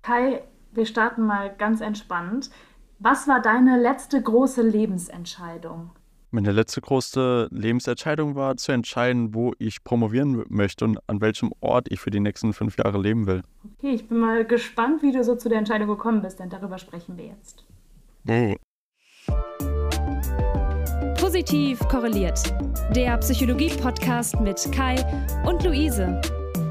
Kai, wir starten mal ganz entspannt. Was war deine letzte große Lebensentscheidung? Meine letzte große Lebensentscheidung war zu entscheiden, wo ich promovieren möchte und an welchem Ort ich für die nächsten 5 Jahre leben will. Okay, ich bin mal gespannt, wie du so zu der Entscheidung gekommen bist, denn darüber sprechen wir jetzt. Oh. Positiv korreliert. Der Psychologie-Podcast mit Kai und Luise.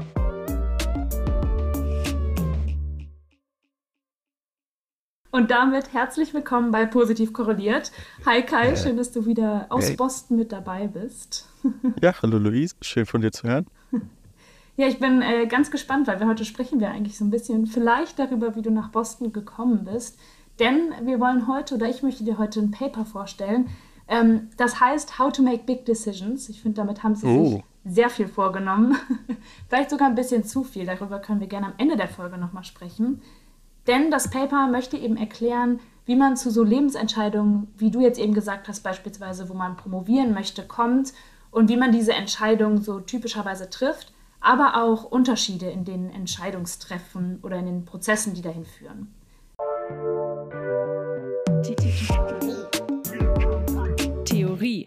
Und damit herzlich willkommen bei Positiv korreliert. Hi Kai, schön, dass du wieder aus Hey. Boston mit dabei bist. Ja, hallo Luis, schön von dir zu hören. Ja, ich bin ganz gespannt, weil heute sprechen wir eigentlich so ein bisschen vielleicht darüber, wie du nach Boston gekommen bist. Denn wir wollen heute, oder ich möchte dir heute ein Paper vorstellen. Das heißt How to Make Big Decisions. Ich finde, damit haben sie sich sehr viel vorgenommen. Vielleicht sogar ein bisschen zu viel. Darüber können wir gerne am Ende der Folge nochmal sprechen. Denn das Paper möchte eben erklären, wie man zu so Lebensentscheidungen, wie du jetzt eben gesagt hast, beispielsweise, wo man promovieren möchte, kommt und wie man diese Entscheidungen so typischerweise trifft, aber auch Unterschiede in den Entscheidungstreffen oder in den Prozessen, die dahin führen. Theorie.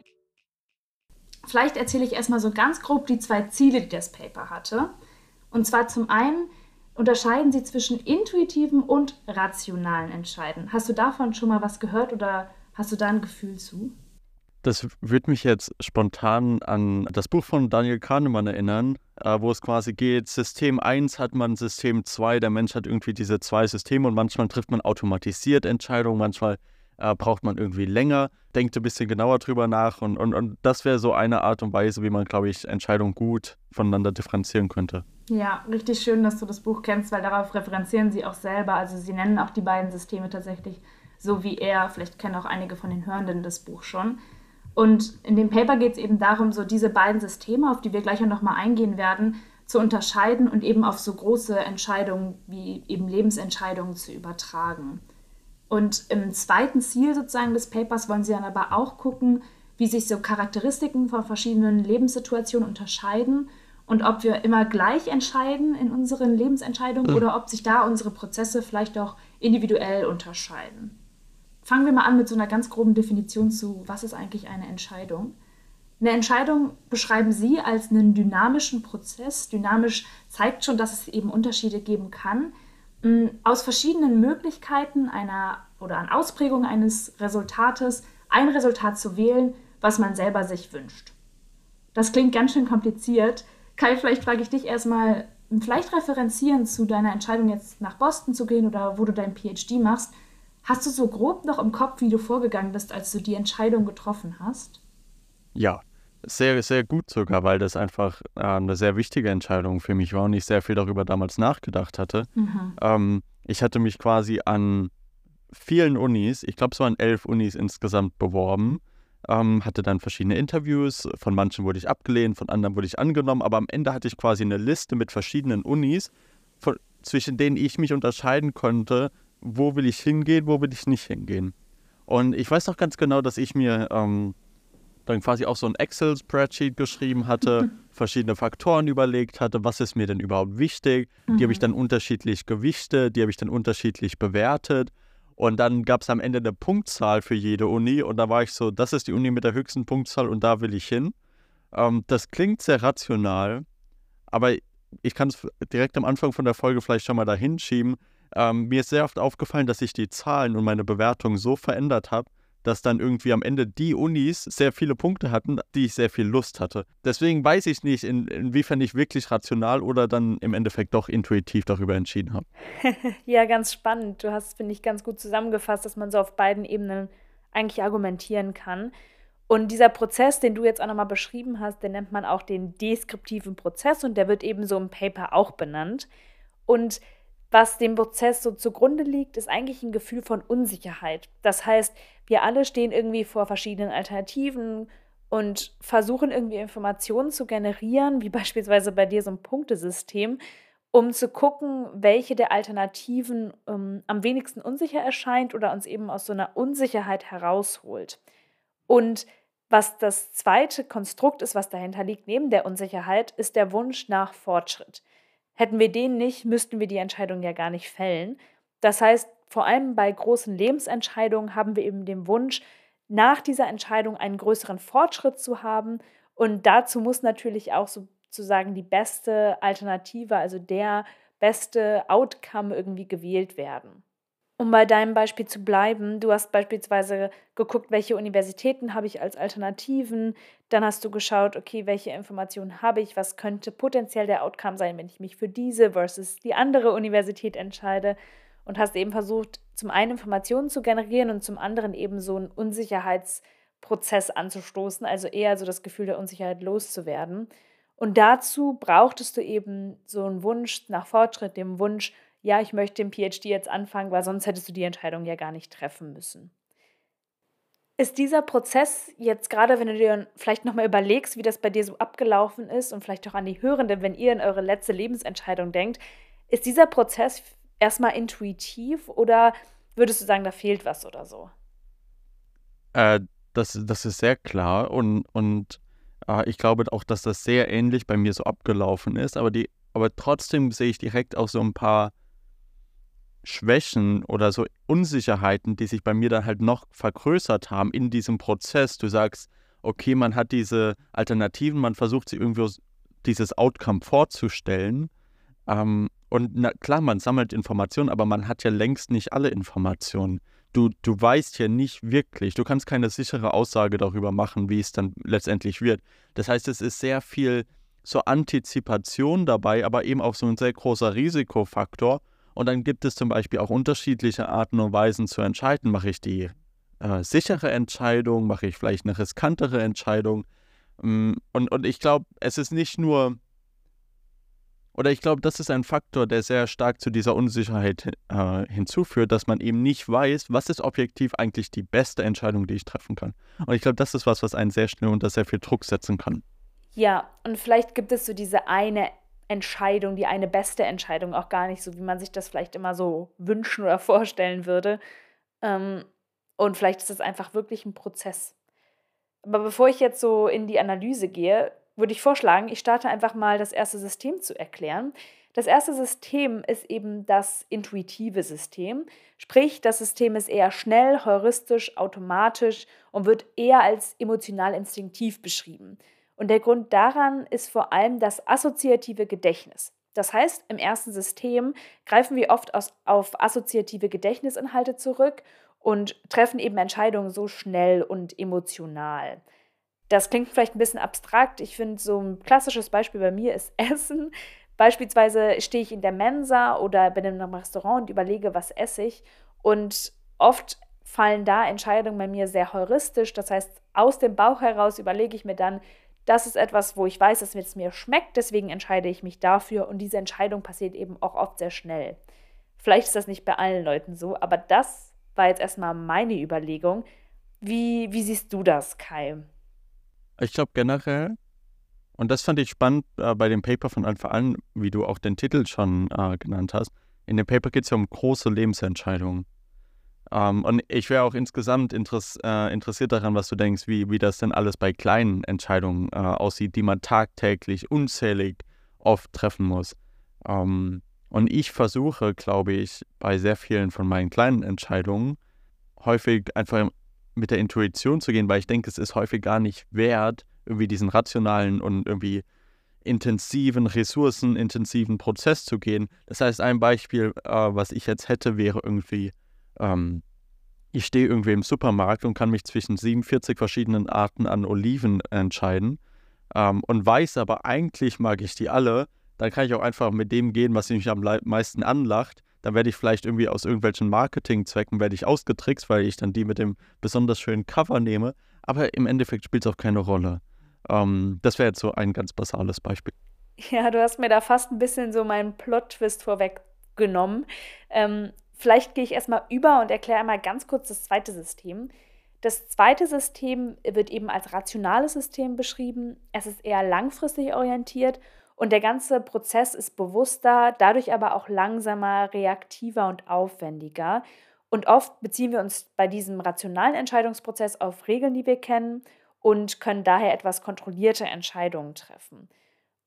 Vielleicht erzähle ich erstmal so ganz grob die 2 Ziele, die das Paper hatte. Und zwar zum einen unterscheiden sie zwischen intuitiven und rationalen Entscheiden. Hast du davon schon mal was gehört oder hast du da ein Gefühl zu? Das würde mich jetzt spontan an das Buch von Daniel Kahnemann erinnern, wo es quasi geht, System 1 hat man, System 2, der Mensch hat irgendwie diese 2 Systeme und manchmal trifft man automatisiert Entscheidungen, manchmal braucht man irgendwie länger, denkt ein bisschen genauer drüber nach und das wäre so eine Art und Weise, wie man, glaube ich, Entscheidungen gut voneinander differenzieren könnte. Ja, richtig schön, dass du das Buch kennst, weil darauf referenzieren sie auch selber. Also sie nennen auch die beiden Systeme tatsächlich so wie er. Vielleicht kennen auch einige von den Hörenden das Buch schon. Und in dem Paper geht es eben darum, so diese beiden Systeme, auf die wir gleich noch mal eingehen werden, zu unterscheiden und eben auf so große Entscheidungen wie eben Lebensentscheidungen zu übertragen. Und im zweiten Ziel sozusagen des Papers wollen sie dann aber auch gucken, wie sich so Charakteristiken von verschiedenen Lebenssituationen unterscheiden und ob wir immer gleich entscheiden in unseren Lebensentscheidungen oder ob sich da unsere Prozesse vielleicht auch individuell unterscheiden. Fangen wir mal an mit so einer ganz groben Definition zu, was ist eigentlich eine Entscheidung? Eine Entscheidung beschreiben Sie als einen dynamischen Prozess. Dynamisch zeigt schon, dass es eben Unterschiede geben kann, aus verschiedenen Möglichkeiten oder an Ausprägungen eines Resultates ein Resultat zu wählen, was man selber sich wünscht. Das klingt ganz schön kompliziert. Kai, vielleicht frage ich dich erstmal, vielleicht referenzieren zu deiner Entscheidung jetzt nach Boston zu gehen oder wo du dein PhD machst. Hast du so grob noch im Kopf, wie du vorgegangen bist, als du die Entscheidung getroffen hast? Ja, sehr, sehr gut sogar, weil das einfach eine sehr wichtige Entscheidung für mich war und ich sehr viel darüber damals nachgedacht hatte. Ich hatte mich quasi an vielen Unis, ich glaube es waren 11 Unis insgesamt beworben, hatte dann verschiedene Interviews, von manchen wurde ich abgelehnt, von anderen wurde ich angenommen, aber am Ende hatte ich quasi eine Liste mit verschiedenen Unis, zwischen denen ich mich unterscheiden konnte, wo will ich hingehen, wo will ich nicht hingehen. Und ich weiß noch ganz genau, dass ich mir dann quasi auch so ein Excel-Spreadsheet geschrieben hatte, verschiedene Faktoren überlegt hatte, was ist mir denn überhaupt wichtig. Die habe ich dann unterschiedlich gewichtet, die habe ich dann unterschiedlich bewertet. Und dann gab es am Ende eine Punktzahl für jede Uni und da war ich so, das ist die Uni mit der höchsten Punktzahl und da will ich hin. Das klingt sehr rational, aber ich kann es direkt am Anfang von der Folge vielleicht schon mal dahin schieben. Mir ist sehr oft aufgefallen, dass ich die Zahlen und meine Bewertung so verändert habe, dass dann irgendwie am Ende die Unis sehr viele Punkte hatten, die ich sehr viel Lust hatte. Deswegen weiß ich nicht, inwiefern ich wirklich rational oder dann im Endeffekt doch intuitiv darüber entschieden habe. Ja, ganz spannend. Du hast, finde ich, ganz gut zusammengefasst, dass man so auf beiden Ebenen eigentlich argumentieren kann. Und dieser Prozess, den du jetzt auch nochmal beschrieben hast, den nennt man auch den deskriptiven Prozess und der wird eben so im Paper auch benannt. Und was dem Prozess so zugrunde liegt, ist eigentlich ein Gefühl von Unsicherheit. Das heißt, wir alle stehen irgendwie vor verschiedenen Alternativen und versuchen irgendwie Informationen zu generieren, wie beispielsweise bei dir so ein Punktesystem, um zu gucken, welche der Alternativen am wenigsten unsicher erscheint oder uns eben aus so einer Unsicherheit herausholt. Und was das zweite Konstrukt ist, was dahinter liegt, neben der Unsicherheit, ist der Wunsch nach Fortschritt. Hätten wir den nicht, müssten wir die Entscheidung ja gar nicht fällen. Das heißt, vor allem bei großen Lebensentscheidungen haben wir eben den Wunsch, nach dieser Entscheidung einen größeren Fortschritt zu haben. Und dazu muss natürlich auch sozusagen die beste Alternative, also der beste Outcome irgendwie gewählt werden. Um bei deinem Beispiel zu bleiben, du hast beispielsweise geguckt, welche Universitäten habe ich als Alternativen, dann hast du geschaut, okay, welche Informationen habe ich, was könnte potenziell der Outcome sein, wenn ich mich für diese versus die andere Universität entscheide und hast eben versucht, zum einen Informationen zu generieren und zum anderen eben so einen Unsicherheitsprozess anzustoßen, also eher so das Gefühl der Unsicherheit loszuwerden. Und dazu brauchtest du eben so einen Wunsch nach Fortschritt, den Wunsch, ja, ich möchte den PhD jetzt anfangen, weil sonst hättest du die Entscheidung ja gar nicht treffen müssen. Ist dieser Prozess jetzt gerade, wenn du dir vielleicht nochmal überlegst, wie das bei dir so abgelaufen ist und vielleicht auch an die Hörenden, wenn ihr in eure letzte Lebensentscheidung denkt, ist dieser Prozess erstmal intuitiv oder würdest du sagen, da fehlt was oder so? Das ist sehr klar und ich glaube auch, dass das sehr ähnlich bei mir so abgelaufen ist, aber trotzdem sehe ich direkt auch so ein paar Schwächen oder so Unsicherheiten, die sich bei mir dann halt noch vergrößert haben in diesem Prozess. Du sagst, okay, man hat diese Alternativen, man versucht sie irgendwie dieses Outcome vorzustellen. Und klar, man sammelt Informationen, aber man hat ja längst nicht alle Informationen. Du weißt ja nicht wirklich, du kannst keine sichere Aussage darüber machen, wie es dann letztendlich wird. Das heißt, es ist sehr viel so Antizipation dabei, aber eben auch so ein sehr großer Risikofaktor. Und dann gibt es zum Beispiel auch unterschiedliche Arten und Weisen zu entscheiden. Mache ich die sichere Entscheidung? Mache ich vielleicht eine riskantere Entscheidung? Und ich glaube, es ist nicht nur, oder ich glaube, das ist ein Faktor, der sehr stark zu dieser Unsicherheit hinzuführt, dass man eben nicht weiß, was ist objektiv eigentlich die beste Entscheidung, die ich treffen kann. Und ich glaube, das ist was einen sehr schnell unter sehr viel Druck setzen kann. Ja, und vielleicht gibt es so diese eine Entscheidung, die eine beste Entscheidung auch gar nicht so, wie man sich das vielleicht immer so wünschen oder vorstellen würde. Und vielleicht ist das einfach wirklich ein Prozess. Aber bevor ich jetzt so in die Analyse gehe, würde ich vorschlagen, ich starte einfach mal das erste System zu erklären. Das erste System ist eben das intuitive System. Sprich, das System ist eher schnell, heuristisch, automatisch und wird eher als emotional instinktiv beschrieben. Und der Grund daran ist vor allem das assoziative Gedächtnis. Das heißt, im ersten System greifen wir oft auf assoziative Gedächtnisinhalte zurück und treffen eben Entscheidungen so schnell und emotional. Das klingt vielleicht ein bisschen abstrakt. Ich finde, so ein klassisches Beispiel bei mir ist Essen. Beispielsweise stehe ich in der Mensa oder bin in einem Restaurant und überlege, was esse ich. Und oft fallen da Entscheidungen bei mir sehr heuristisch. Das heißt, aus dem Bauch heraus überlege ich mir dann, das ist etwas, wo ich weiß, dass es mir schmeckt, deswegen entscheide ich mich dafür. Und diese Entscheidung passiert eben auch oft sehr schnell. Vielleicht ist das nicht bei allen Leuten so, aber das war jetzt erstmal meine Überlegung. Wie siehst du das, Kai? Ich glaube generell, und das fand ich spannend bei dem Paper von Anfang an, wie du auch den Titel schon genannt hast. In dem Paper geht es ja um große Lebensentscheidungen. Und ich wäre auch insgesamt interessiert daran, was du denkst, wie das denn alles bei kleinen Entscheidungen aussieht, die man tagtäglich unzählig oft treffen muss. Und ich versuche, glaube ich, bei sehr vielen von meinen kleinen Entscheidungen häufig einfach mit der Intuition zu gehen, weil ich denke, es ist häufig gar nicht wert, irgendwie diesen rationalen und irgendwie ressourcenintensiven Prozess zu gehen. Das heißt, ein Beispiel, was ich jetzt hätte, wäre irgendwie, ich stehe irgendwie im Supermarkt und kann mich zwischen 47 verschiedenen Arten an Oliven entscheiden und weiß aber, eigentlich mag ich die alle. Dann kann ich auch einfach mit dem gehen, was mich am meisten anlacht. Dann werde ich vielleicht irgendwie aus irgendwelchen Marketingzwecken ausgetrickst, weil ich dann die mit dem besonders schönen Cover nehme. Aber im Endeffekt spielt es auch keine Rolle. Das wäre jetzt so ein ganz basales Beispiel. Ja, du hast mir da fast ein bisschen so meinen Plot-Twist vorweggenommen. Vielleicht gehe ich erstmal über und erkläre einmal ganz kurz das zweite System. Das zweite System wird eben als rationales System beschrieben. Es ist eher langfristig orientiert und der ganze Prozess ist bewusster, dadurch aber auch langsamer, reaktiver und aufwendiger. Und oft beziehen wir uns bei diesem rationalen Entscheidungsprozess auf Regeln, die wir kennen und können daher etwas kontrollierte Entscheidungen treffen.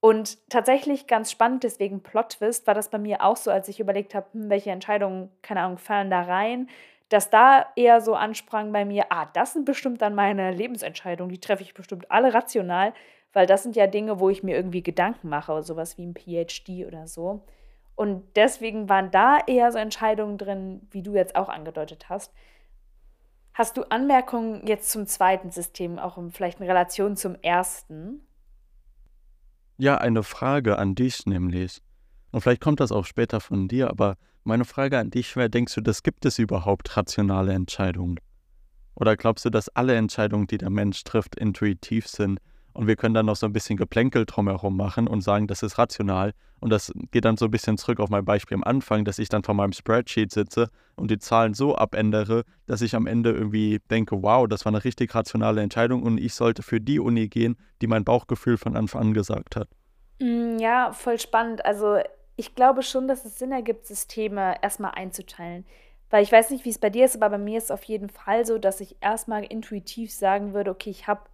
Und tatsächlich ganz spannend, deswegen Plot-Twist, war das bei mir auch so, als ich überlegt habe, welche Entscheidungen, keine Ahnung, fallen da rein, dass da eher so ansprang bei mir, das sind bestimmt dann meine Lebensentscheidungen, die treffe ich bestimmt alle rational, weil das sind ja Dinge, wo ich mir irgendwie Gedanken mache, sowas wie ein PhD oder so. Und deswegen waren da eher so Entscheidungen drin, wie du jetzt auch angedeutet hast. Hast du Anmerkungen jetzt zum zweiten System, auch vielleicht in Relation zum ersten? Ja, eine Frage an dich nämlich. Und vielleicht kommt das auch später von dir, aber meine Frage an dich wäre, denkst du, gibt es überhaupt rationale Entscheidungen? Oder glaubst du, dass alle Entscheidungen, die der Mensch trifft, intuitiv sind und wir können dann noch so ein bisschen Geplänkel drumherum machen und sagen, das ist rational und das geht dann so ein bisschen zurück auf mein Beispiel am Anfang, dass ich dann vor meinem Spreadsheet sitze und die Zahlen so abändere, dass ich am Ende irgendwie denke, wow, das war eine richtig rationale Entscheidung und ich sollte für die Uni gehen, die mein Bauchgefühl von Anfang an gesagt hat. Ja, voll spannend. Also ich glaube schon, dass es Sinn ergibt, Systeme erstmal einzuteilen. Weil ich weiß nicht, wie es bei dir ist, aber bei mir ist es auf jeden Fall so, dass ich erstmal intuitiv sagen würde, okay, ich habe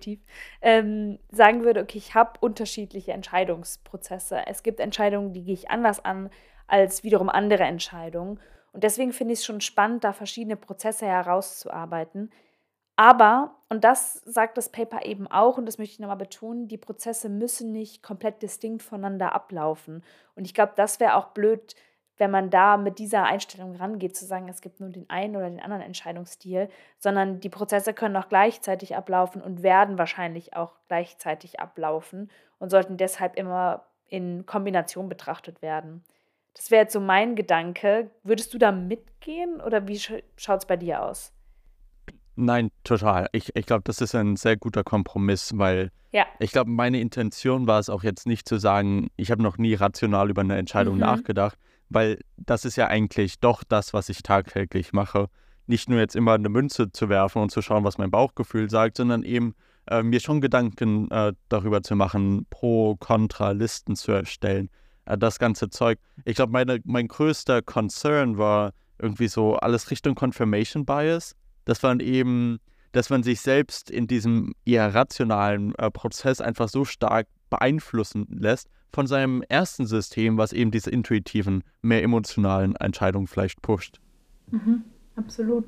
unterschiedliche Entscheidungsprozesse. Es gibt Entscheidungen, die gehe ich anders an als wiederum andere Entscheidungen. Und deswegen finde ich es schon spannend, da verschiedene Prozesse herauszuarbeiten. Aber, und das sagt das Paper eben auch, und das möchte ich nochmal betonen, die Prozesse müssen nicht komplett distinkt voneinander ablaufen. Und ich glaube, das wäre auch blöd, wenn man da mit dieser Einstellung rangeht, zu sagen, es gibt nur den einen oder den anderen Entscheidungsstil, sondern die Prozesse können auch gleichzeitig ablaufen und werden wahrscheinlich auch gleichzeitig ablaufen und sollten deshalb immer in Kombination betrachtet werden. Das wäre jetzt so mein Gedanke. Würdest du da mitgehen oder wie schaut es bei dir aus? Nein, total. Ich glaube, das ist ein sehr guter Kompromiss, weil Ja. ich glaube, meine Intention war es auch jetzt nicht zu sagen, ich habe noch nie rational über eine Entscheidung nachgedacht, weil das ist ja eigentlich doch das, was ich tagtäglich mache. Nicht nur jetzt immer eine Münze zu werfen und zu schauen, was mein Bauchgefühl sagt, sondern eben mir schon Gedanken darüber zu machen, Pro, Contra, Listen zu erstellen, das ganze Zeug. Ich glaube, mein größter Concern war irgendwie so alles Richtung Confirmation Bias, dass man sich selbst in diesem eher rationalen Prozess einfach so stark beeinflussen lässt von seinem ersten System, was eben diese intuitiven, mehr emotionalen Entscheidungen vielleicht pusht. Absolut.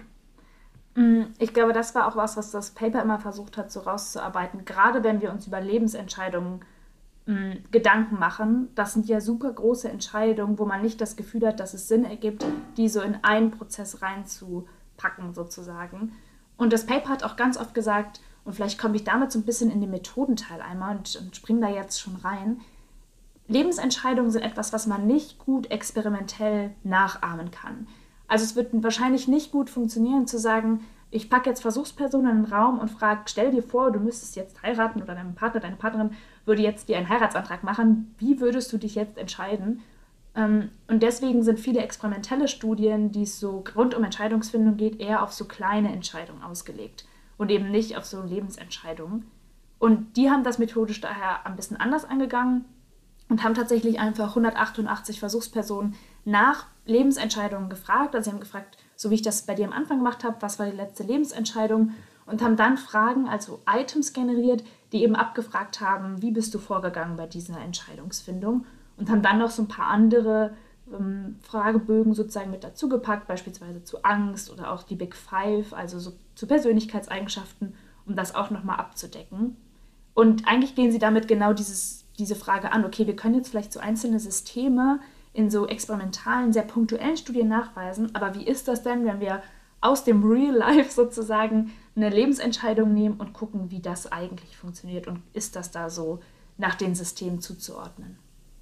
Ich glaube, das war auch was das Paper immer versucht hat, so rauszuarbeiten. Gerade wenn wir uns über Lebensentscheidungen Gedanken machen, das sind ja super große Entscheidungen, wo man nicht das Gefühl hat, dass es Sinn ergibt, die so in einen Prozess reinzupacken sozusagen. Und das Paper hat auch ganz oft gesagt, und vielleicht komme ich damit so ein bisschen in den Methodenteil einmal und springe da jetzt schon rein, Lebensentscheidungen sind etwas, was man nicht gut experimentell nachahmen kann. Also es wird wahrscheinlich nicht gut funktionieren zu sagen, ich packe jetzt Versuchspersonen in den Raum und frage, stell dir vor, du müsstest jetzt heiraten oder dein Partner, deine Partnerin würde jetzt dir einen Heiratsantrag machen. Wie würdest du dich jetzt entscheiden? Und deswegen sind viele experimentelle Studien, die es so rund um Entscheidungsfindung geht, eher auf so kleine Entscheidungen ausgelegt und eben nicht auf so Lebensentscheidungen. Und die haben das methodisch daher ein bisschen anders angegangen und haben tatsächlich einfach 188 Versuchspersonen nach Lebensentscheidungen gefragt. Also sie haben gefragt, so wie ich das bei dir am Anfang gemacht habe, was war die letzte Lebensentscheidung? Und haben dann Fragen, also Items generiert, die eben abgefragt haben, wie bist du vorgegangen bei dieser Entscheidungsfindung? Und haben dann noch so ein paar andere Fragebögen sozusagen mit dazugepackt, beispielsweise zu Angst oder auch die Big Five, also so zu Persönlichkeitseigenschaften, um das auch nochmal abzudecken. Und eigentlich gehen sie damit genau diese Frage an, okay, wir können jetzt vielleicht so einzelne Systeme in so experimentalen, sehr punktuellen Studien nachweisen, aber wie ist das denn, wenn wir aus dem Real Life sozusagen eine Lebensentscheidung nehmen und gucken, wie das eigentlich funktioniert und ist das da so nach den Systemen zuzuordnen?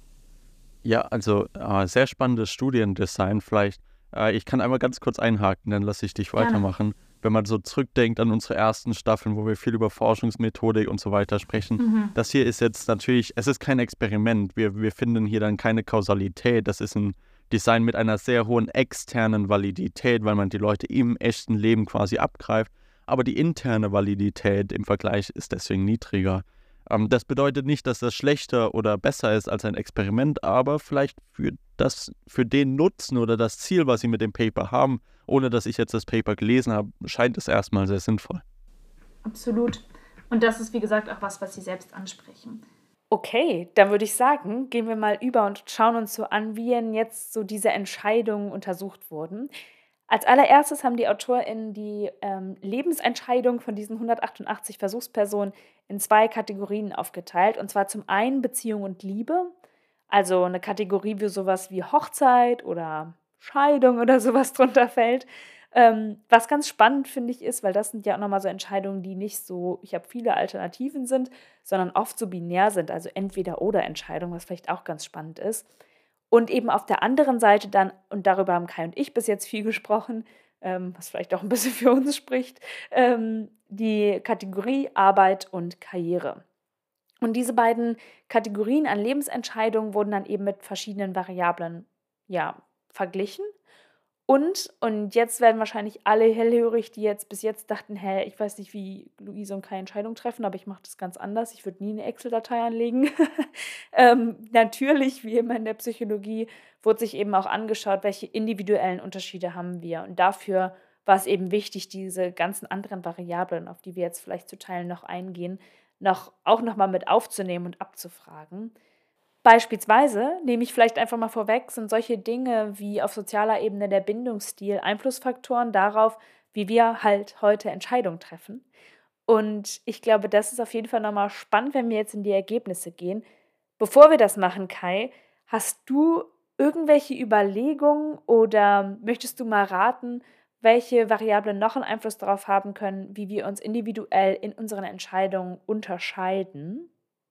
Ja, also sehr spannendes Studiendesign vielleicht. Ich kann einmal ganz kurz einhaken, dann lasse ich dich weitermachen. Wenn man so zurückdenkt an unsere ersten Staffeln, wo wir viel über Forschungsmethodik und so weiter sprechen, das hier ist jetzt natürlich, es ist kein Experiment. Wir finden hier dann keine Kausalität. Das ist ein Design mit einer sehr hohen externen Validität, weil man die Leute im echten Leben quasi abgreift. Aber die interne Validität im Vergleich ist deswegen niedriger. Das bedeutet nicht, dass das schlechter oder besser ist als ein Experiment, aber vielleicht für den Nutzen oder das Ziel, was sie mit dem Paper haben, ohne dass ich jetzt das Paper gelesen habe, scheint es erstmal sehr sinnvoll. Absolut. Und das ist, wie gesagt, auch was sie selbst ansprechen. Okay, dann würde ich sagen, gehen wir mal über und schauen uns so an, wie denn jetzt so diese Entscheidungen untersucht wurden. Als allererstes haben die AutorInnen die Lebensentscheidung von diesen 188 Versuchspersonen in 2 Kategorien aufgeteilt. Und zwar zum einen Beziehung und Liebe, also eine Kategorie, wie sowas wie Hochzeit oder Scheidung oder sowas drunter fällt. Was ganz spannend, finde ich, ist, weil das sind ja auch nochmal so Entscheidungen, die nicht so, ich habe viele Alternativen sind, sondern oft so binär sind, also Entweder-oder-Entscheidungen, was vielleicht auch ganz spannend ist. Und eben auf der anderen Seite dann, und darüber haben Kai und ich bis jetzt viel gesprochen, was vielleicht auch ein bisschen für uns spricht, die Kategorie Arbeit und Karriere. Und diese beiden Kategorien an Lebensentscheidungen wurden dann eben mit verschiedenen Variablen verglichen. Und jetzt werden wahrscheinlich alle hellhörig, die jetzt bis jetzt dachten, ich weiß nicht, wie Luise und Kai Entscheidungen treffen, aber ich mache das ganz anders. Ich würde nie eine Excel-Datei anlegen. Natürlich, wie immer in der Psychologie, wurde sich eben auch angeschaut, welche individuellen Unterschiede haben wir. Und dafür war es eben wichtig, diese ganzen anderen Variablen, auf die wir jetzt vielleicht zu Teilen noch eingehen, auch noch mal mit aufzunehmen und abzufragen. Beispielsweise, nehme ich vielleicht einfach mal vorweg, sind solche Dinge wie auf sozialer Ebene der Bindungsstil Einflussfaktoren darauf, wie wir halt heute Entscheidungen treffen. Und ich glaube, das ist auf jeden Fall nochmal spannend, wenn wir jetzt in die Ergebnisse gehen. Bevor wir das machen, Kai, hast du irgendwelche Überlegungen oder möchtest du mal raten, welche Variablen noch einen Einfluss darauf haben können, wie wir uns individuell in unseren Entscheidungen unterscheiden?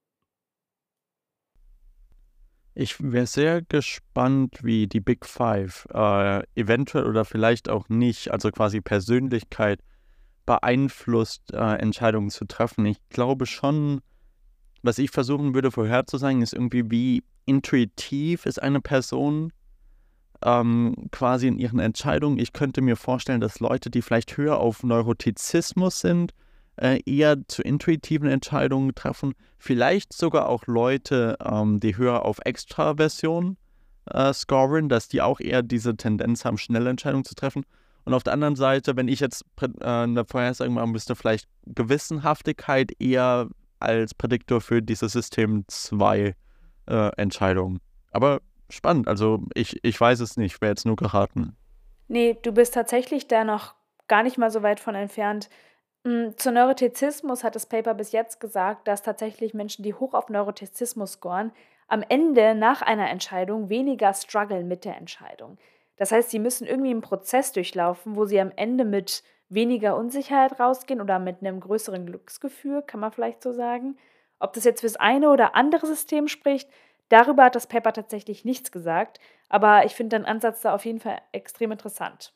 Ich wäre sehr gespannt, wie die Big Five eventuell oder vielleicht auch nicht, also quasi Persönlichkeit beeinflusst, Entscheidungen zu treffen. Ich glaube schon, was ich versuchen würde vorherzusagen, ist irgendwie, wie intuitiv ist eine Person quasi in ihren Entscheidungen. Ich könnte mir vorstellen, dass Leute, die vielleicht höher auf Neurotizismus sind, eher zu intuitiven Entscheidungen treffen. Vielleicht sogar auch Leute, die höher auf Extraversion scoren, dass die auch eher diese Tendenz haben, schnelle Entscheidungen zu treffen. Und auf der anderen Seite, wenn ich jetzt eine Vorhersage machen müsste, vielleicht Gewissenhaftigkeit eher als Prädiktor für diese System 2 Entscheidungen. Aber spannend, also ich weiß es nicht, wäre jetzt nur geraten. Nee, du bist tatsächlich da noch gar nicht mal so weit von entfernt. Zu Neurotizismus hat das Paper bis jetzt gesagt, dass tatsächlich Menschen, die hoch auf Neurotizismus scoren, am Ende nach einer Entscheidung weniger strugglen mit der Entscheidung. Das heißt, sie müssen irgendwie einen Prozess durchlaufen, wo sie am Ende mit weniger Unsicherheit rausgehen oder mit einem größeren Glücksgefühl, kann man vielleicht so sagen. Ob das jetzt fürs eine oder andere System spricht, darüber hat das Paper tatsächlich nichts gesagt, aber ich finde den Ansatz da auf jeden Fall extrem interessant.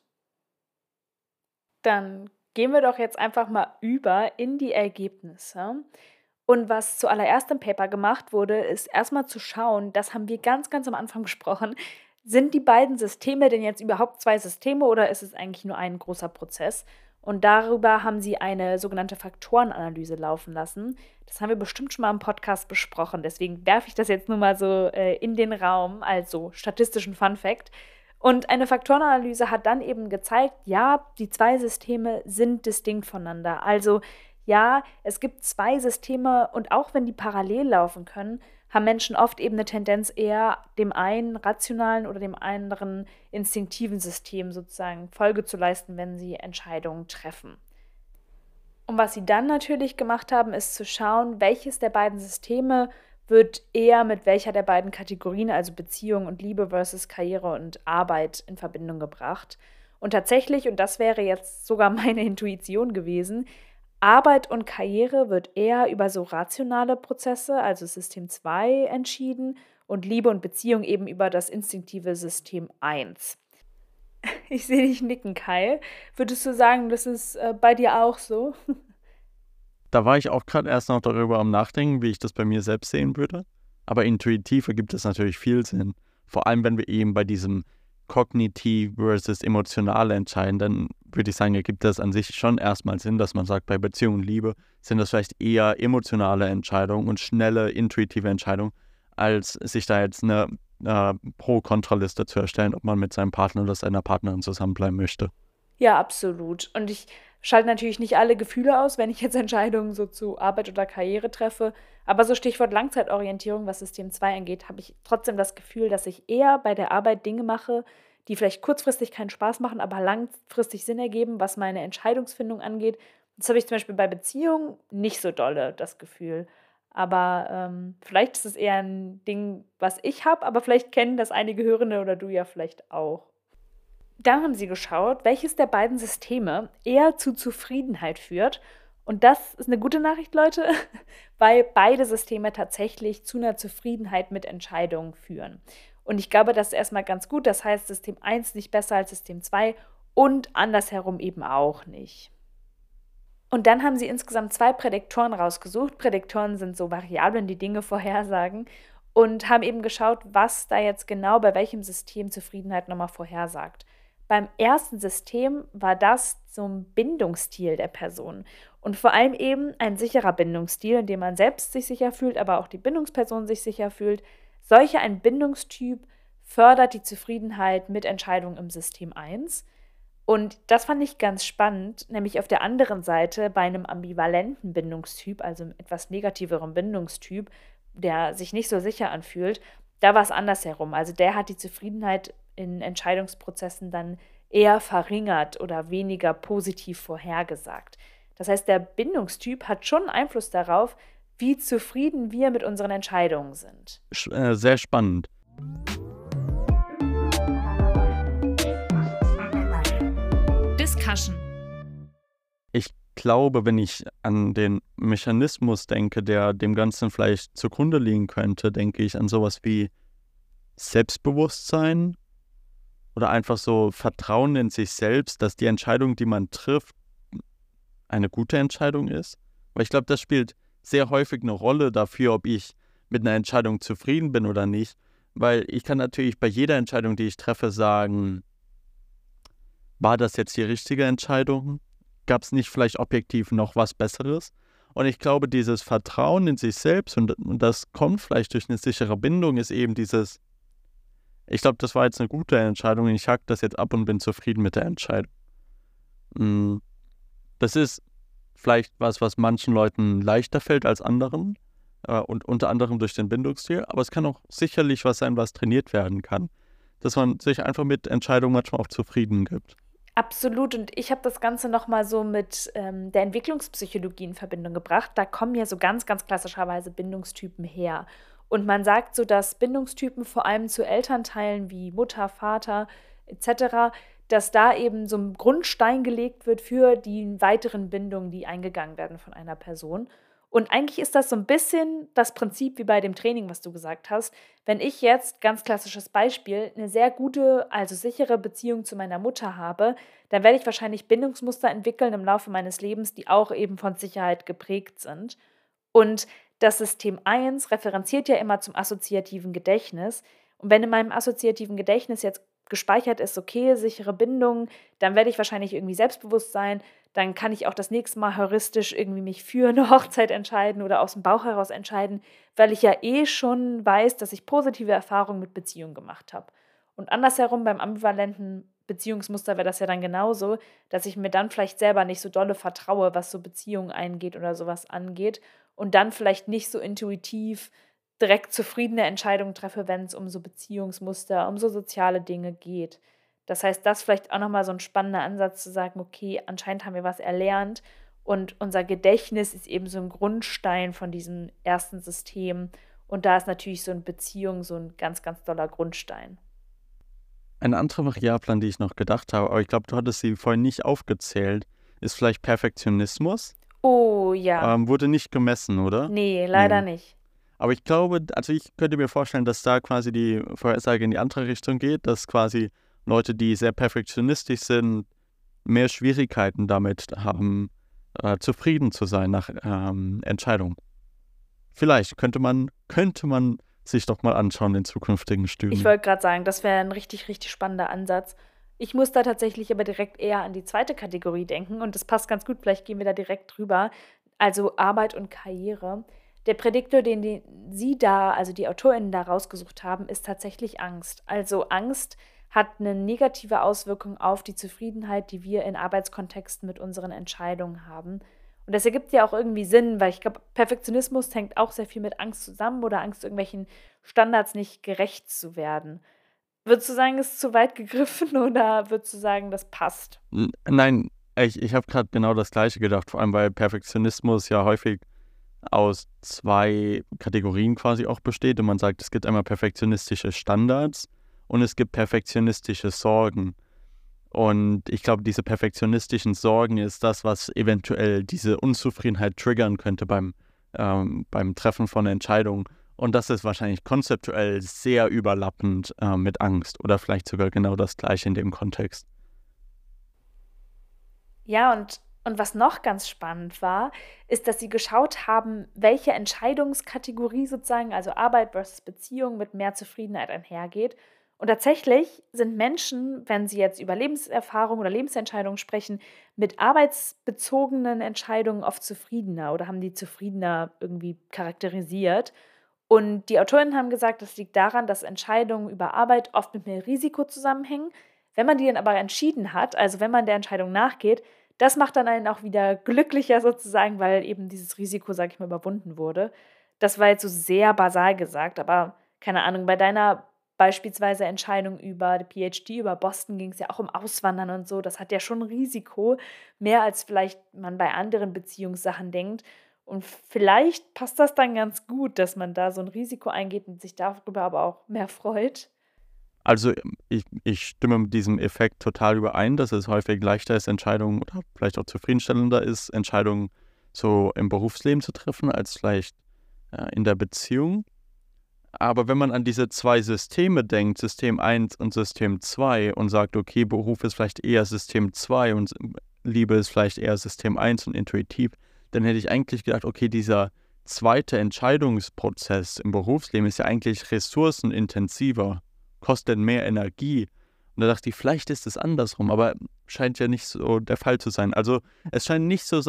Dann gehen wir doch jetzt einfach mal über in die Ergebnisse. Und was zuallererst im Paper gemacht wurde, ist erstmal zu schauen, das haben wir ganz, ganz am Anfang besprochen, sind die beiden Systeme denn jetzt überhaupt 2 Systeme oder ist es eigentlich nur ein großer Prozess? Und darüber haben sie eine sogenannte Faktorenanalyse laufen lassen. Das haben wir bestimmt schon mal im Podcast besprochen, deswegen werfe ich das jetzt nur mal so in den Raum als so statistischen Fun-Fact. Und eine Faktorenanalyse hat dann eben gezeigt, ja, die 2 Systeme sind distinkt voneinander. Also ja, es gibt 2 Systeme und auch wenn die parallel laufen können, haben Menschen oft eben eine Tendenz eher dem einen rationalen oder dem anderen instinktiven System sozusagen Folge zu leisten, wenn sie Entscheidungen treffen. Und was sie dann natürlich gemacht haben, ist zu schauen, welches der beiden Systeme wird eher mit welcher der beiden Kategorien, also Beziehung und Liebe versus Karriere und Arbeit, in Verbindung gebracht. Und tatsächlich, und das wäre jetzt sogar meine Intuition gewesen, Arbeit und Karriere wird eher über so rationale Prozesse, also System 2, entschieden und Liebe und Beziehung eben über das instinktive System 1. Ich sehe dich nicken, Kai. Würdest du sagen, das ist bei dir auch so? Da war ich auch gerade erst noch darüber am Nachdenken, wie ich das bei mir selbst sehen würde. Aber intuitiv ergibt es natürlich viel Sinn. Vor allem, wenn wir eben bei diesem kognitiv versus emotional entscheiden, dann würde ich sagen, ergibt das an sich schon erstmal Sinn, dass man sagt, bei Beziehung und Liebe sind das vielleicht eher emotionale Entscheidungen und schnelle, intuitive Entscheidungen, als sich da jetzt eine Pro-Kontra-Liste zu erstellen, ob man mit seinem Partner oder seiner Partnerin zusammenbleiben möchte. Ja, absolut. Und ich schalte natürlich nicht alle Gefühle aus, wenn ich jetzt Entscheidungen so zu Arbeit oder Karriere treffe. Aber so Stichwort Langzeitorientierung, was System 2 angeht, habe ich trotzdem das Gefühl, dass ich eher bei der Arbeit Dinge mache, die vielleicht kurzfristig keinen Spaß machen, aber langfristig Sinn ergeben, was meine Entscheidungsfindung angeht. Das habe ich zum Beispiel bei Beziehungen nicht so dolle, das Gefühl. Aber vielleicht ist es eher ein Ding, was ich habe, aber vielleicht kennen das einige Hörende oder du ja vielleicht auch. Dann haben sie geschaut, welches der beiden Systeme eher zu Zufriedenheit führt. Und das ist eine gute Nachricht, Leute, weil beide Systeme tatsächlich zu einer Zufriedenheit mit Entscheidungen führen. Und ich glaube, das ist erstmal ganz gut. Das heißt, System 1 nicht besser als System 2 und andersherum eben auch nicht. Und dann haben sie insgesamt 2 Prädiktoren rausgesucht. Prädiktoren sind so Variablen, die Dinge vorhersagen. Und haben eben geschaut, was da jetzt genau bei welchem System Zufriedenheit nochmal vorhersagt. Beim ersten System war das zum Bindungsstil der Person. Und vor allem eben ein sicherer Bindungsstil, in dem man selbst sich sicher fühlt, aber auch die Bindungsperson sich sicher fühlt. Solch ein Bindungstyp fördert die Zufriedenheit mit Entscheidungen im System 1. Und das fand ich ganz spannend, nämlich auf der anderen Seite bei einem ambivalenten Bindungstyp, also einem etwas negativeren Bindungstyp, der sich nicht so sicher anfühlt, da war es andersherum. Also der hat die Zufriedenheit in Entscheidungsprozessen dann eher verringert oder weniger positiv vorhergesagt. Das heißt, der Bindungstyp hat schon Einfluss darauf, wie zufrieden wir mit unseren Entscheidungen sind. Sehr spannend. Discussion. Ich glaube, wenn ich an den Mechanismus denke, der dem Ganzen vielleicht zugrunde liegen könnte, denke ich an sowas wie Selbstbewusstsein oder einfach so Vertrauen in sich selbst, dass die Entscheidung, die man trifft, eine gute Entscheidung ist. Weil ich glaube, das spielt sehr häufig eine Rolle dafür, ob ich mit einer Entscheidung zufrieden bin oder nicht. Weil ich kann natürlich bei jeder Entscheidung, die ich treffe, sagen, war das jetzt die richtige Entscheidung? Gab es nicht vielleicht objektiv noch was Besseres? Und ich glaube, dieses Vertrauen in sich selbst, und das kommt vielleicht durch eine sichere Bindung, ist eben dieses, ich glaube, das war jetzt eine gute Entscheidung und ich hack das jetzt ab und bin zufrieden mit der Entscheidung. Das ist vielleicht was manchen Leuten leichter fällt als anderen und unter anderem durch den Bindungsstil, aber es kann auch sicherlich was sein, was trainiert werden kann, dass man sich einfach mit Entscheidungen manchmal auch zufrieden gibt. Absolut. Und ich habe das Ganze nochmal so mit der Entwicklungspsychologie in Verbindung gebracht. Da kommen ja so ganz, ganz klassischerweise Bindungstypen her. Und man sagt so, dass Bindungstypen vor allem zu Elternteilen wie Mutter, Vater etc., dass da eben so ein Grundstein gelegt wird für die weiteren Bindungen, die eingegangen werden von einer Person. Und eigentlich ist das so ein bisschen das Prinzip wie bei dem Training, was du gesagt hast. Wenn ich jetzt, ganz klassisches Beispiel, eine sehr gute, also sichere Beziehung zu meiner Mutter habe, dann werde ich wahrscheinlich Bindungsmuster entwickeln im Laufe meines Lebens, die auch eben von Sicherheit geprägt sind. Und das System 1 referenziert ja immer zum assoziativen Gedächtnis. Und wenn in meinem assoziativen Gedächtnis jetzt gespeichert ist, okay, sichere Bindung, dann werde ich wahrscheinlich irgendwie selbstbewusst sein, dann kann ich auch das nächste Mal heuristisch irgendwie mich für eine Hochzeit entscheiden oder aus dem Bauch heraus entscheiden, weil ich ja schon weiß, dass ich positive Erfahrungen mit Beziehungen gemacht habe. Und andersherum beim ambivalenten Beziehungsmuster wäre das ja dann genauso, dass ich mir dann vielleicht selber nicht so dolle vertraue, was so Beziehungen eingeht oder sowas angeht und dann vielleicht nicht so intuitiv direkt zufriedene Entscheidungen treffe, wenn es um so Beziehungsmuster, um so soziale Dinge geht. Das heißt, das ist vielleicht auch nochmal so ein spannender Ansatz zu sagen, okay, anscheinend haben wir was erlernt und unser Gedächtnis ist eben so ein Grundstein von diesem ersten System und da ist natürlich so eine Beziehung so ein ganz, ganz doller Grundstein. Eine andere Variable, an die ich noch gedacht habe, aber ich glaube, du hattest sie vorhin nicht aufgezählt, ist vielleicht Perfektionismus. Oh ja. Wurde nicht gemessen, oder? Nee, leider nicht. Aber ich glaube, also ich könnte mir vorstellen, dass da quasi die Vorhersage in die andere Richtung geht, dass quasi Leute, die sehr perfektionistisch sind, mehr Schwierigkeiten damit haben, zufrieden zu sein nach Entscheidungen. Vielleicht könnte man sich doch mal anschauen in zukünftigen Studien. Ich wollte gerade sagen, das wäre ein richtig, richtig spannender Ansatz. Ich muss da tatsächlich aber direkt eher an die zweite Kategorie denken und das passt ganz gut, vielleicht gehen wir da direkt drüber. Also Arbeit und Karriere. Der Prädiktor, den Sie da, also die AutorInnen da rausgesucht haben, ist tatsächlich Angst. Also Angst hat eine negative Auswirkung auf die Zufriedenheit, die wir in Arbeitskontexten mit unseren Entscheidungen haben. Und das ergibt ja auch irgendwie Sinn, weil ich glaube, Perfektionismus hängt auch sehr viel mit Angst zusammen oder Angst, irgendwelchen Standards nicht gerecht zu werden. Würdest du sagen, ist zu weit gegriffen oder würdest du sagen, das passt? Nein, ich habe gerade genau das Gleiche gedacht, vor allem weil Perfektionismus ja häufig aus zwei Kategorien quasi auch besteht und man sagt, es gibt einmal perfektionistische Standards und es gibt perfektionistische Sorgen. Und ich glaube, diese perfektionistischen Sorgen ist das, was eventuell diese Unzufriedenheit triggern könnte beim Treffen von Entscheidungen. Und das ist wahrscheinlich konzeptuell sehr überlappend mit Angst oder vielleicht sogar genau das Gleiche in dem Kontext. Ja, und was noch ganz spannend war, ist, dass sie geschaut haben, welche Entscheidungskategorie sozusagen, also Arbeit versus Beziehung, mit mehr Zufriedenheit einhergeht. Und tatsächlich sind Menschen, wenn sie jetzt über Lebenserfahrung oder Lebensentscheidungen sprechen, mit arbeitsbezogenen Entscheidungen oft zufriedener oder haben die zufriedener irgendwie charakterisiert. Und die Autorinnen haben gesagt, das liegt daran, dass Entscheidungen über Arbeit oft mit mehr Risiko zusammenhängen. Wenn man die dann aber entschieden hat, also wenn man der Entscheidung nachgeht, das macht dann einen auch wieder glücklicher sozusagen, weil eben dieses Risiko, sage ich mal, überwunden wurde. Das war jetzt so sehr basal gesagt, aber keine Ahnung, bei deiner beispielsweise Entscheidung über die PhD, über Boston ging es ja auch um Auswandern und so. Das hat ja schon Risiko, mehr als vielleicht man bei anderen Beziehungssachen denkt. Und vielleicht passt das dann ganz gut, dass man da so ein Risiko eingeht und sich darüber aber auch mehr freut. Also ich stimme mit diesem Effekt total überein, dass es häufig leichter ist, Entscheidungen oder vielleicht auch zufriedenstellender ist, Entscheidungen so im Berufsleben zu treffen, als vielleicht in der Beziehung. Aber wenn man an diese zwei Systeme denkt, System 1 und System 2 und sagt, okay, Beruf ist vielleicht eher System 2 und Liebe ist vielleicht eher System 1 und intuitiv, dann hätte ich eigentlich gedacht, okay, dieser zweite Entscheidungsprozess im Berufsleben ist ja eigentlich ressourcenintensiver, kostet mehr Energie. Und da dachte ich, vielleicht ist es andersrum, aber scheint ja nicht so der Fall zu sein. Also es scheint nicht so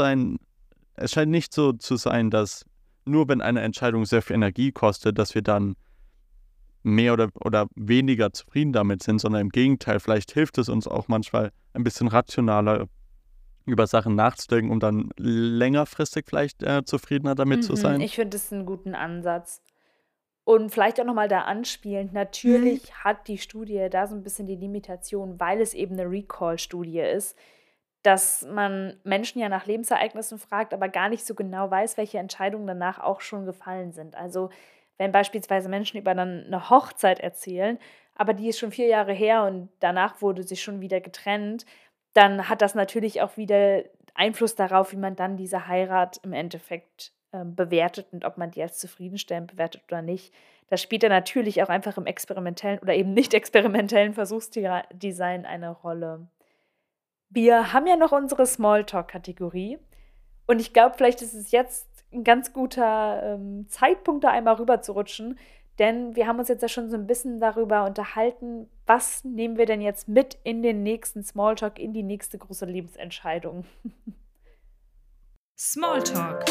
zu sein, dass nur wenn eine Entscheidung sehr viel Energie kostet, dass wir dann mehr oder weniger zufrieden damit sind, sondern im Gegenteil, vielleicht hilft es uns auch manchmal ein bisschen rationaler über Sachen nachzudenken, um dann längerfristig vielleicht zufriedener damit zu sein. Ich finde das einen guten Ansatz. Und vielleicht auch nochmal da anspielend, natürlich hat die Studie da so ein bisschen die Limitation, weil es eben eine Recall-Studie ist, dass man Menschen ja nach Lebensereignissen fragt, aber gar nicht so genau weiß, welche Entscheidungen danach auch schon gefallen sind. Also wenn beispielsweise Menschen über dann eine Hochzeit erzählen, aber die ist schon 4 Jahre her und danach wurde sie schon wieder getrennt, dann hat das natürlich auch wieder Einfluss darauf, wie man dann diese Heirat im Endeffekt bewertet und ob man die als zufriedenstellend bewertet oder nicht. Das spielt dann natürlich auch einfach im experimentellen oder eben nicht experimentellen Versuchsdesign eine Rolle. Wir haben ja noch unsere Smalltalk-Kategorie und ich glaube, vielleicht ist es jetzt ein ganz guter Zeitpunkt, da einmal rüber zu rutschen, denn wir haben uns jetzt ja schon so ein bisschen darüber unterhalten, was nehmen wir denn jetzt mit in den nächsten Smalltalk, in die nächste große Lebensentscheidung. Smalltalk.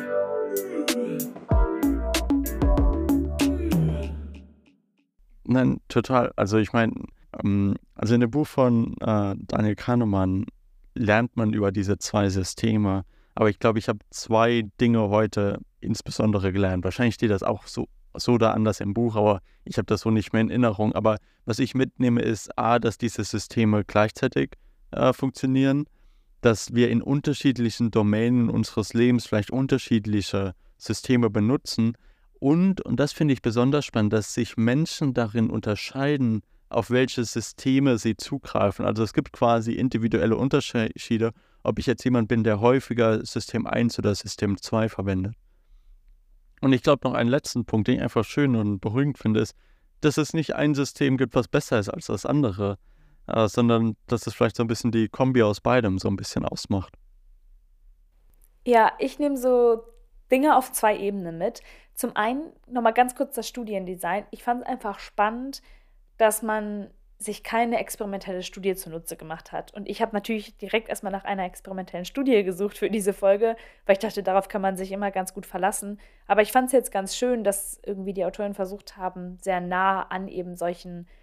Nein, total. Also ich meine, also in dem Buch von Daniel Kahnemann lernt man über diese zwei Systeme. Aber ich glaube, ich habe 2 Dinge heute insbesondere gelernt. Wahrscheinlich steht das auch so oder anders im Buch, aber ich habe das so nicht mehr in Erinnerung. Aber was ich mitnehme, ist A, dass diese Systeme gleichzeitig funktionieren, dass wir in unterschiedlichen Domänen unseres Lebens vielleicht unterschiedliche Systeme benutzen. Und das finde ich besonders spannend, dass sich Menschen darin unterscheiden, auf welche Systeme sie zugreifen. Also es gibt quasi individuelle Unterschiede, ob ich jetzt jemand bin, der häufiger System 1 oder System 2 verwendet. Und ich glaube, noch einen letzten Punkt, den ich einfach schön und beruhigend finde, ist, dass es nicht ein System gibt, was besser ist als das andere, sondern dass es vielleicht so ein bisschen die Kombi aus beidem so ein bisschen ausmacht. Ja, ich nehme so Dinge auf 2 Ebenen mit. Zum einen nochmal ganz kurz das Studiendesign. Ich fand es einfach spannend, dass man sich keine experimentelle Studie zunutze gemacht hat. Und ich habe natürlich direkt erstmal nach einer experimentellen Studie gesucht für diese Folge, weil ich dachte, darauf kann man sich immer ganz gut verlassen. Aber ich fand es jetzt ganz schön, dass irgendwie die Autoren versucht haben, sehr nah an eben solchen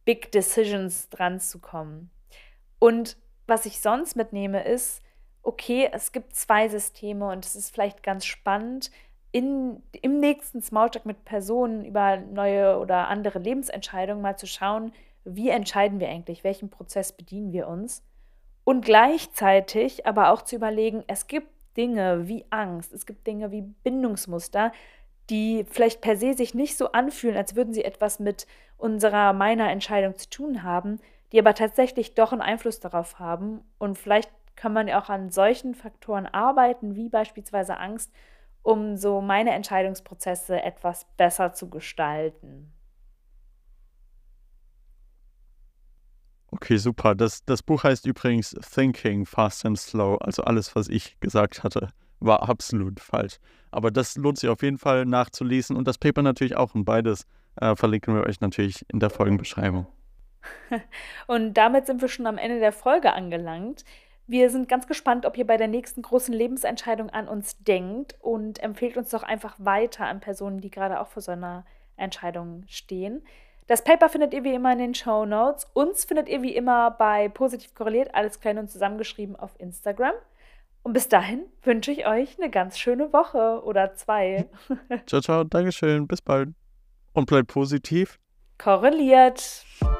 Big Decisions dran zu kommen. Und was ich sonst mitnehme ist, okay, es gibt 2 Systeme und es ist vielleicht ganz spannend, im nächsten Smalltalk mit Personen über neue oder andere Lebensentscheidungen mal zu schauen, wie entscheiden wir eigentlich, welchen Prozess bedienen wir uns und gleichzeitig aber auch zu überlegen, es gibt Dinge wie Angst, es gibt Dinge wie Bindungsmuster, die vielleicht per se sich nicht so anfühlen, als würden sie etwas mit meiner Entscheidung zu tun haben, die aber tatsächlich doch einen Einfluss darauf haben. Und vielleicht kann man ja auch an solchen Faktoren arbeiten, wie beispielsweise Angst, um so meine Entscheidungsprozesse etwas besser zu gestalten. Okay, super. Das Buch heißt übrigens Thinking Fast and Slow. Also alles, was ich gesagt hatte, war absolut falsch. Aber das lohnt sich auf jeden Fall nachzulesen und das Paper natürlich auch. Und beides verlinken wir euch natürlich in der Folgenbeschreibung. Und damit sind wir schon am Ende der Folge angelangt. Wir sind ganz gespannt, ob ihr bei der nächsten großen Lebensentscheidung an uns denkt und empfehlt uns doch einfach weiter an Personen, die gerade auch vor so einer Entscheidung stehen. Das Paper findet ihr wie immer in den Shownotes. Uns findet ihr wie immer bei Positiv Korreliert, alles klein und zusammengeschrieben auf Instagram. Und bis dahin wünsche ich euch eine ganz schöne Woche oder 2. Ciao, ciao, Dankeschön, bis bald. Und bleibt positiv. Korreliert.